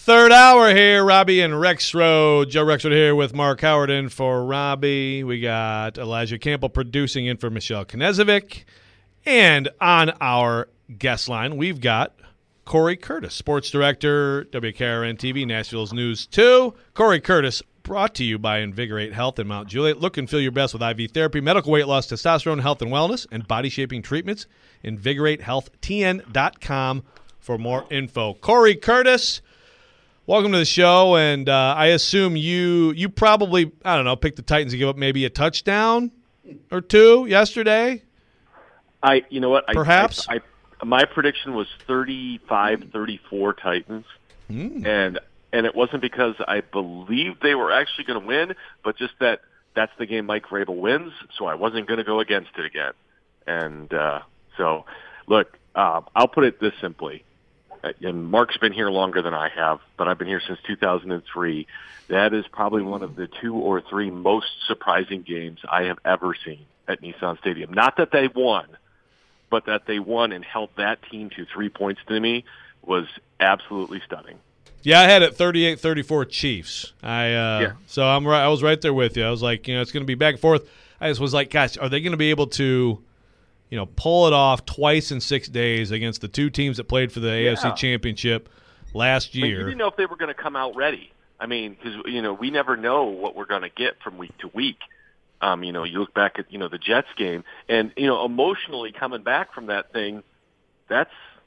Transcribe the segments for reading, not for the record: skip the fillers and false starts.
Third hour here, Robbie and Rexroad. Joe Rexroad here with Mark Howard in for Robbie. We got Elijah Campbell producing in for Michelle Knezovic. And on our guest line, we've got Corey Curtis, sports director, WKRN-TV, Nashville's News 2. Corey Curtis, brought to you by Invigorate Health in Mount Juliet. Look and feel your best with IV therapy, medical weight loss, testosterone, health and wellness, and body shaping treatments. InvigorateHealthTN.com for more info. Corey Curtis, welcome to the show, and I assume you probably, I don't know, picked the Titans to give up maybe a touchdown or two yesterday? You know what? Perhaps? My prediction was 35-34 Titans, and it wasn't because I believed they were actually going to win, but just that's the game Mike Vrabel wins, so I wasn't going to go against it again. And so, look, I'll put it this simply. And Mark's been here longer than I have, but I've been here since 2003. That is probably one of the 2 or 3 most surprising games I have ever seen at Nissan Stadium. Not that they won, but that they won and held that team to 3 points to me was absolutely stunning. Yeah, I had it 38-34 Chiefs. So I was right there with you. I was like, it's going to be back and forth. I just was like, gosh, are they going to be able to pull it off twice in 6 days against the two teams that played for the AFC Championship last year? You didn't know if they were going to come out ready. I mean, because, we never know what we're going to get from week to week. You look back at, the Jets game, and, emotionally coming back from that thing, that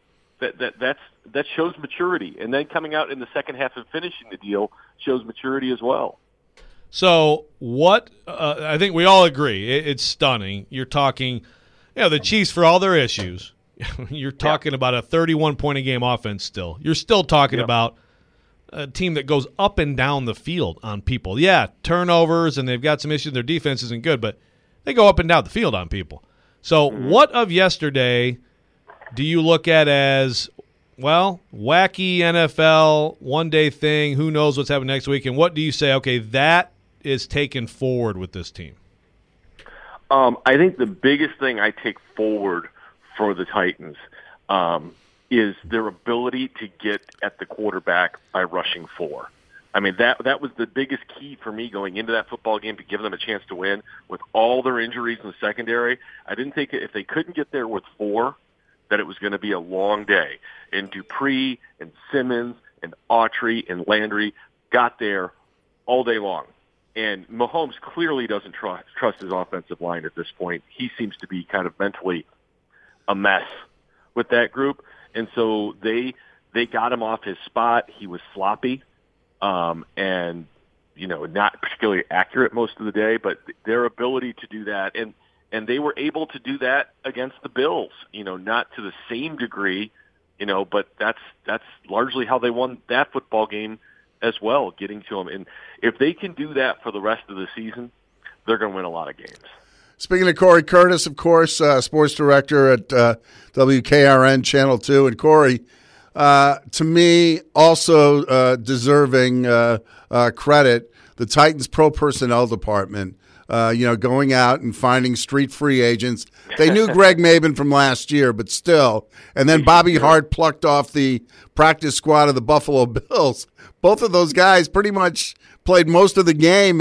shows maturity. And then coming out in the second half and finishing the deal shows maturity as well. So what I think we all agree, it's stunning. You're talking – the Chiefs, for all their issues, you're talking about a 31-point-a-game offense still. You're still talking about a team that goes up and down the field on people. Yeah, turnovers, and they've got some issues. Their defense isn't good, but they go up and down the field on people. So what of yesterday do you look at as, wacky NFL, one-day thing, who knows what's happening next week, and what do you say, okay, that is taken forward with this team? I think the biggest thing I take forward for the Titans is their ability to get at the quarterback by rushing 4. I mean, that was the biggest key for me going into that football game to give them a chance to win. With all their injuries in the secondary, I didn't think if they couldn't get there with 4, that it was going to be a long day. And Dupree and Simmons and Autry and Landry got there all day long. And Mahomes clearly doesn't trust his offensive line at this point. He seems to be kind of mentally a mess with that group. And so they got him off his spot. He was sloppy and, not particularly accurate most of the day. But their ability to do that, and they were able to do that against the Bills, not to the same degree, but that's largely how they won that football game as well, getting to them. And if they can do that for the rest of the season, they're going to win a lot of games. Speaking of Corey Curtis, of course, sports director at WKRN Channel 2. And Corey, to me, also deserving credit, the Titans pro personnel department, going out and finding street free agents. They knew Greg Maben from last year, but still. And then Bobby Hart plucked off the practice squad of the Buffalo Bills. Both of those guys pretty much played most of the game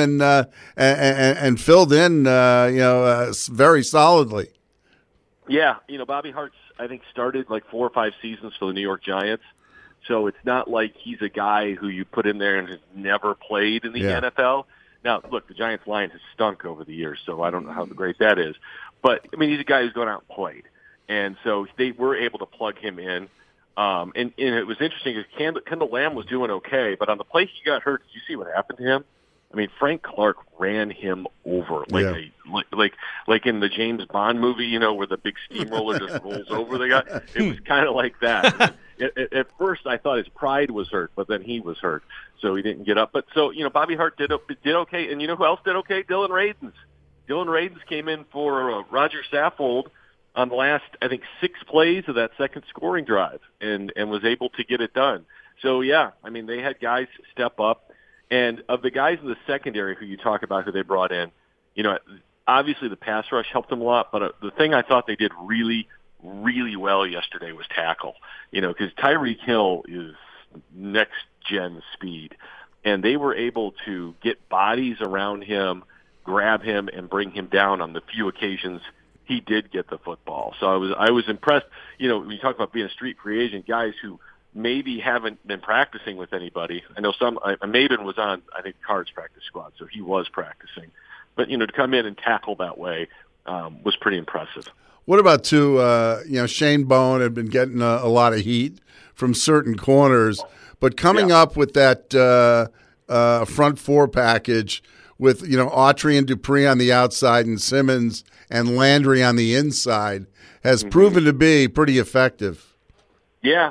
and filled in, very solidly. Yeah, Bobby Hart's, I think, started like 4 or 5 seasons for the New York Giants. So it's not like he's a guy who you put in there and has never played in the NFL. Now, look, the Giants line has stunk over the years, so I don't know how great that is. But, he's a guy who's gone out and played. And so they were able to plug him in. And it was interesting because Kendall Lamb was doing okay, but on the play he got hurt, did you see what happened to him? I mean, Frank Clark ran him over like in the James Bond movie, where the big steamroller just rolls over the guy. It was kind of like that. At first, I thought his pride was hurt, but then he was hurt, so he didn't get up. But so Bobby Hart did okay, and who else did okay? Dylan Radins. Dylan Radins came in for Roger Saffold on the last, I think, 6 plays of that second scoring drive, and was able to get it done. So they had guys step up. And of the guys in the secondary who you talk about who they brought in, obviously the pass rush helped them a lot, but the thing I thought they did really, really well yesterday was tackle. Because Tyreek Hill is next next-gen speed. And they were able to get bodies around him, grab him, and bring him down on the few occasions he did get the football. So I was impressed. You know, when you talk about being a street free agent, guys who maybe haven't been practicing with anybody. I know Maben was on, I think, Cards practice squad, so he was practicing. But, you know, to come in and tackle that way was pretty impressive. What about, Shane Bowen had been getting a lot of heat from certain corners, but coming up with that front four package with, Autry and Dupree on the outside and Simmons and Landry on the inside has proven to be pretty effective. Yeah,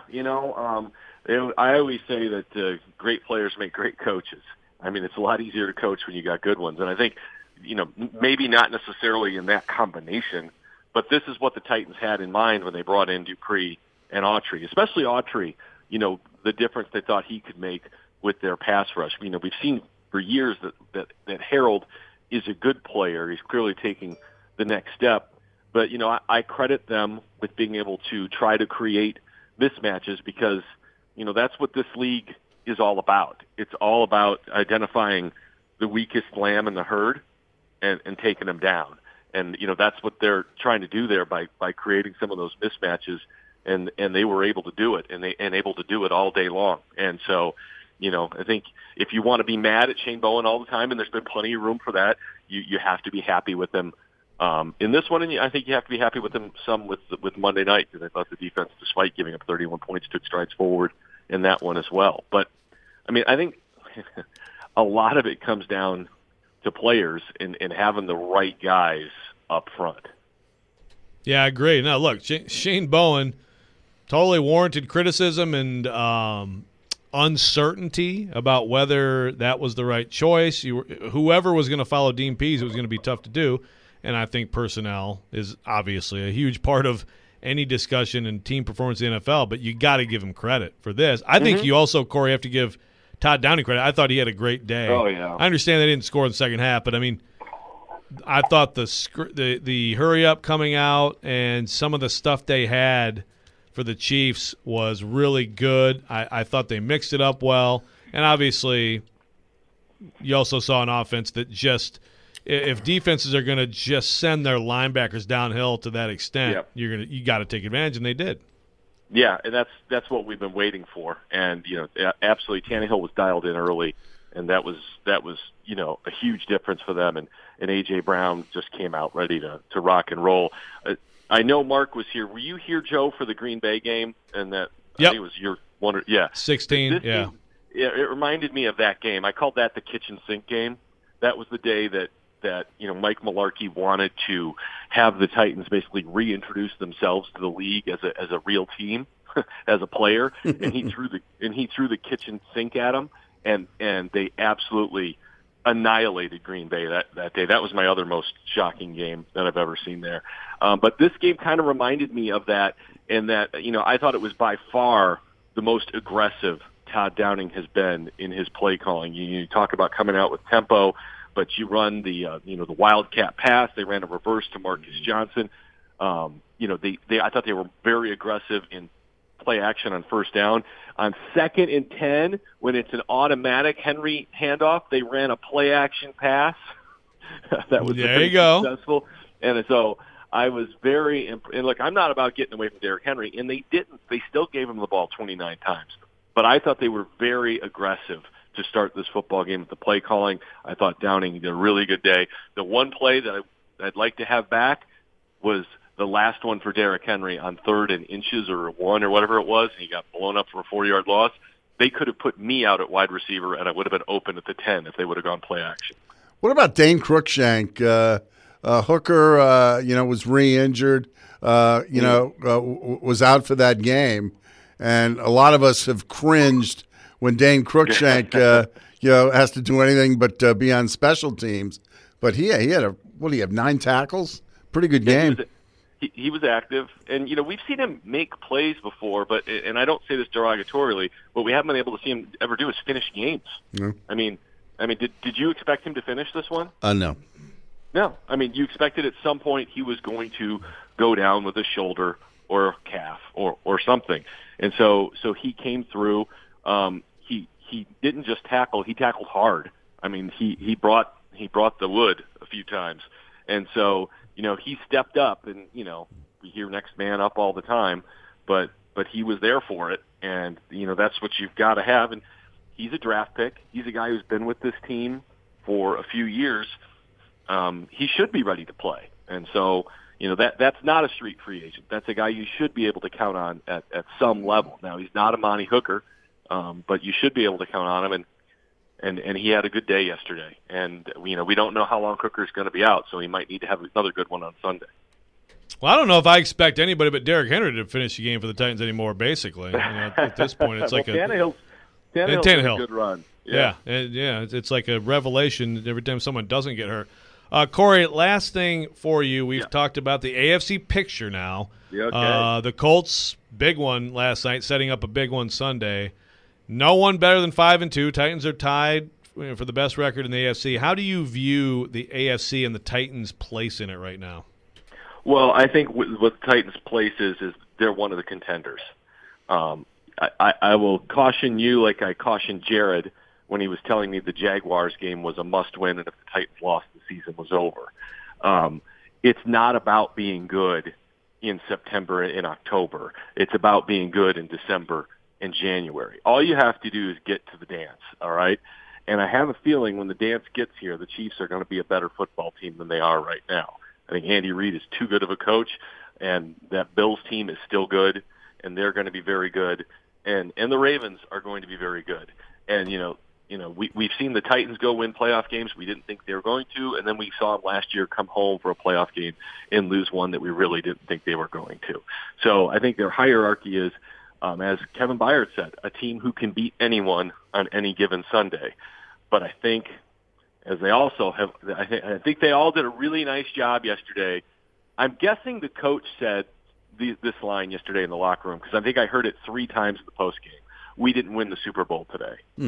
I always say that great players make great coaches. I mean, it's a lot easier to coach when you got good ones. And I think, maybe not necessarily in that combination, but this is what the Titans had in mind when they brought in Dupree and Autry, especially Autry, the difference they thought he could make with their pass rush. We've seen for years that Harold is a good player. He's clearly taking the next step. But, I credit them with being able to try to create mismatches because, that's what this league is all about. It's all about identifying the weakest lamb in the herd and taking them down. And, that's what they're trying to do there by creating some of those mismatches. And they were able to do it, and able to do it all day long. And so, I think if you want to be mad at Shane Bowen all the time, and there's been plenty of room for that, you have to be happy with him in this one, and I think you have to be happy with him some with Monday night, because I thought the defense, despite giving up 31 points, took strides forward in that one as well. But, I think a lot of it comes down to players and having the right guys up front. Yeah, I agree. Now, look, Shane Bowen totally warranted criticism and uncertainty about whether that was the right choice. Whoever was going to follow Dean Pease, it was going to be tough to do. And I think personnel is obviously a huge part of any discussion and team performance in the NFL, but you got to give him credit for this. I think you also, Corey, have to give Todd Downing credit. I thought he had a great day. Oh, yeah. I understand they didn't score in the second half, but, I thought the hurry-up coming out and some of the stuff they had for the Chiefs was really good. I thought they mixed it up well. And obviously, you also saw an offense that just – if defenses are going to just send their linebackers downhill to that extent, you got to take advantage, and they did. Yeah, and that's what we've been waiting for. And absolutely, Tannehill was dialed in early, and that was a huge difference for them. And A.J. Brown just came out ready to rock and roll. I know Mark was here. Were you here, Joe, for the Green Bay game? And that I think it was your one. Yeah, 16. Game, it reminded me of that game. I called that the kitchen sink game. That was the day that Mike Mularkey wanted to have the Titans basically reintroduce themselves to the league as a real team, as a player, and he threw the kitchen sink at them, and they absolutely annihilated Green Bay that day. That was my other most shocking game that I've ever seen there. But this game kind of reminded me of that, in that I thought it was by far the most aggressive Todd Downing has been in his play calling. You talk about coming out with tempo, but you run the wildcat pass. They ran a reverse to Marcus Johnson. I thought they were very aggressive in play action on first down. On 2nd and 10, when it's an automatic Henry handoff, they ran a play action pass. That was there you go. Successful. And so I was very and look, I'm not about getting away from Derrick Henry, and they didn't. They still gave him the ball 29 times. But I thought they were very aggressive to start this football game with the play calling. I thought Downing did a really good day. The one play that I'd like to have back was the last one for Derrick Henry on 3rd and inches or 1 or whatever it was, and he got blown up for a 4-yard loss. They could have put me out at wide receiver, and I would have been open at the 10 if they would have gone play action. What about Dane Cruikshank? Hooker, was re-injured, was out for that game, and a lot of us have cringed when Dane Cruikshank, has to do anything but be on special teams. But he had 9 tackles? Pretty good game. He was active, and we've seen him make plays before, and I don't say this derogatorily, but we haven't been able to see him ever do is finish games. No. I mean, did you expect him to finish this one? No. No. You expected at some point he was going to go down with a shoulder or a calf or something, and so he came through. he didn't just tackle; he tackled hard. I mean, he brought the wood a few times, and so he stepped up. And we hear next man up all the time, but he was there for it, and that's what you've got to have. And he's a draft pick. He's a guy who's been with this team for a few years. He should be ready to play, and so that's not a street free agent. That's a guy you should be able to count on at some level. Now he's not a Monty Hooker, but you should be able to count on him, and he had a good day yesterday. And we don't know how long Hooker's going to be out, so he might need to have another good one on Sunday. Well, I don't know if I expect anybody but Derrick Henry to finish the game for the Titans anymore. Basically, at this point, it's like Tannehill's a good run. Yeah, it's like a revelation every time someone doesn't get hurt. Corey, last thing for you. We've talked about the AFC picture now. Yeah, okay. The Colts, big one last night, setting up a big one Sunday. No one better than 5-2. Titans are tied for the best record in the AFC. How do you view the AFC and the Titans' place in it right now? Well, I think what the Titans' place is they're one of the contenders. I will caution you like I cautioned Jared when he was telling me the Jaguars game was a must-win, and if the Titans lost, the season was over. It's not about being good in September and October. It's about being good in December and January. All you have to do is get to the dance, all right? And I have a feeling when the dance gets here, the Chiefs are going to be a better football team than they are right now. I think Andy Reid is too good of a coach, and that Bills team is still good, and they're going to be very good, and the Ravens are going to be very good. And we've seen the Titans go win playoff games we didn't think they were going to, and then we saw them last year come home for a playoff game and lose one that we really didn't think they were going to. So I think their hierarchy is, as Kevin Byard said, a team who can beat anyone on any given Sunday. But I think, as they also have, I think they all did a really nice job yesterday. I'm guessing the coach said this line yesterday in the locker room, because I think I heard it 3 times in the postgame. We didn't win the Super Bowl today.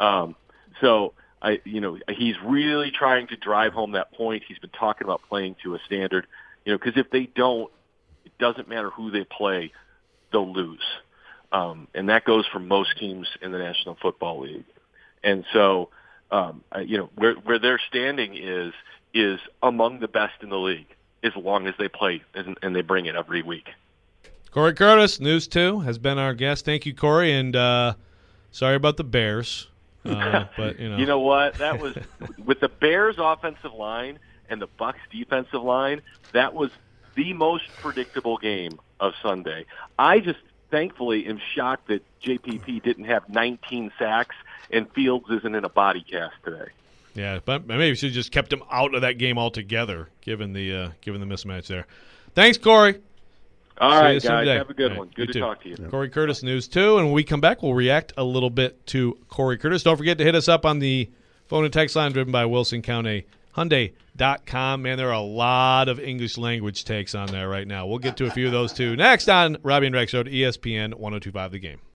So he's really trying to drive home that point. He's been talking about playing to a standard, because if they don't, it doesn't matter who they play, they'll lose. And that goes for most teams in the National Football League. And so, where they're standing is among the best in the league as long as they play and they bring it every week. Corey Curtis, News 2, has been our guest. Thank you, Corey, and sorry about the Bears. But you know what? That was with the Bears' offensive line and the Bucs' defensive line. That was the most predictable game of Sunday. I just thankfully am shocked that JPP didn't have 19 sacks and Fields isn't in a body cast today. Yeah, but maybe we should have just kept him out of that game altogether, given the mismatch there. Thanks, Corey. All right, guys. Have a good one. Good to talk to you. Corey Curtis, News 2. And when we come back, we'll react a little bit to Corey Curtis. Don't forget to hit us up on the phone and text line driven by Wilson County Hyundai.com. Man, there are a lot of English language takes on there right now. We'll get to a few of those, too. Next on Robbie and Rex Show, ESPN 102.5 The Game.